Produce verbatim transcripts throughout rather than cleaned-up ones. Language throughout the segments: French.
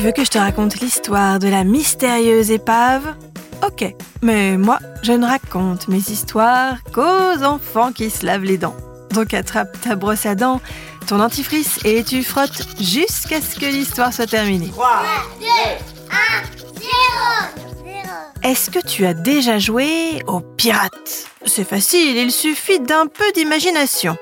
veux que je te raconte l'histoire de la mystérieuse épave ? Ok, mais moi, je ne raconte mes histoires qu'aux enfants qui se lavent les dents. Donc attrape ta brosse à dents, ton dentifrice et tu frottes jusqu'à ce que l'histoire soit terminée. trois, deux, un, zéro. Est-ce que tu as déjà joué aux pirates ? C'est facile, il suffit d'un peu d'imagination.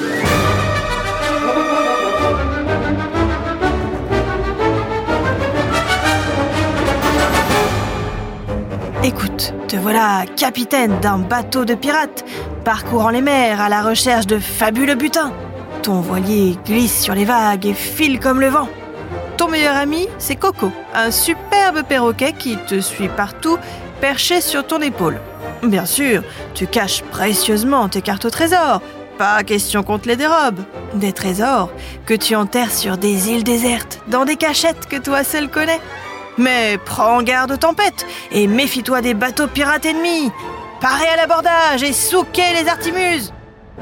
Écoute, te voilà capitaine d'un bateau de pirates, parcourant les mers à la recherche de fabuleux butins. Ton voilier glisse sur les vagues et file comme le vent. Ton meilleur ami, c'est Coco, un superbe perroquet qui te suit partout, perché sur ton épaule. Bien sûr, tu caches précieusement tes cartes au trésor. Pas question qu'on te les dérobe. Des trésors que tu enterres sur des îles désertes, dans des cachettes que toi seul connais. Mais prends garde aux tempêtes et méfie-toi des bateaux pirates ennemis. Parez à l'abordage et souquez les artimuses.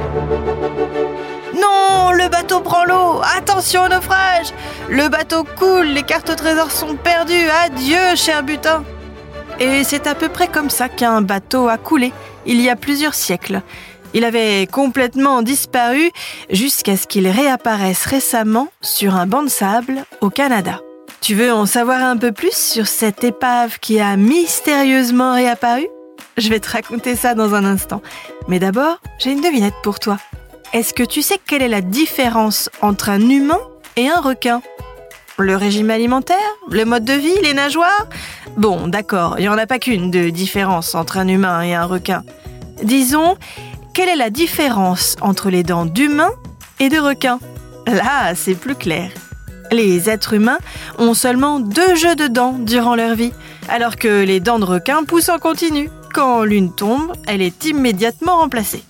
Non, le bateau prend l'eau. Attention au naufrage. Le bateau coule, les cartes au trésor sont perdues. Adieu, cher butin. Et c'est à peu près comme ça qu'un bateau a coulé, il y a plusieurs siècles. Il avait complètement disparu jusqu'à ce qu'il réapparaisse récemment sur un banc de sable au Canada. Tu veux en savoir un peu plus sur cette épave qui a mystérieusement réapparu ? Je vais te raconter ça dans un instant. Mais d'abord, j'ai une devinette pour toi. Est-ce que tu sais quelle est la différence entre un humain et un requin ? Le régime alimentaire ? Le mode de vie ? Les nageoires ? Bon, d'accord, il n'y en a pas qu'une de différence entre un humain et un requin. Disons, quelle est la différence entre les dents d'humain et de requin ? Là, c'est plus clair. Les êtres humains ont seulement deux jeux de dents durant leur vie, alors que les dents de requin poussent en continu. Quand l'une tombe, elle est immédiatement remplacée.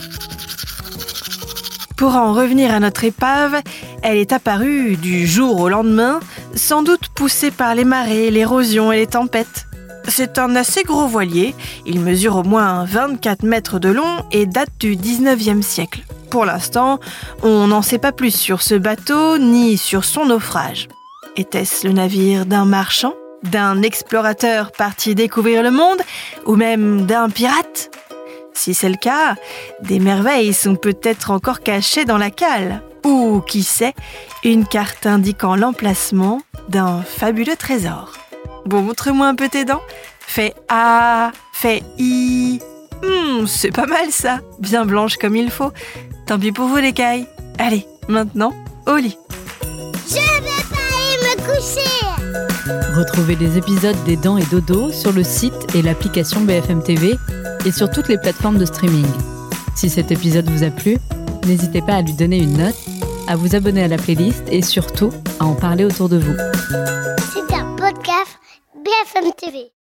Pour en revenir à notre épave, elle est apparue du jour au lendemain, sans doute poussée par les marées, l'érosion et les tempêtes. C'est un assez gros voilier, il mesure au moins vingt-quatre mètres de long et date du dix-neuvième siècle. Pour l'instant, on n'en sait pas plus sur ce bateau ni sur son naufrage. Était-ce le navire d'un marchand, d'un explorateur parti découvrir le monde, ou même d'un pirate ? Si c'est le cas, des merveilles sont peut-être encore cachées dans la cale. Ou, qui sait, une carte indiquant l'emplacement d'un fabuleux trésor. Bon, montre-moi un peu tes dents. Fais A, fais I. Hmm, c'est pas mal ça, bien blanche comme il faut. Tant pis pour vous les cailles. Allez, maintenant, au lit. Je vais pas aller me coucher. Retrouvez les épisodes des Dents et Dodo sur le site et l'application B F M T V et sur toutes les plateformes de streaming. Si cet épisode vous a plu, n'hésitez pas à lui donner une note, à vous abonner à la playlist et surtout à en parler autour de vous. C'est un podcast B F M T V.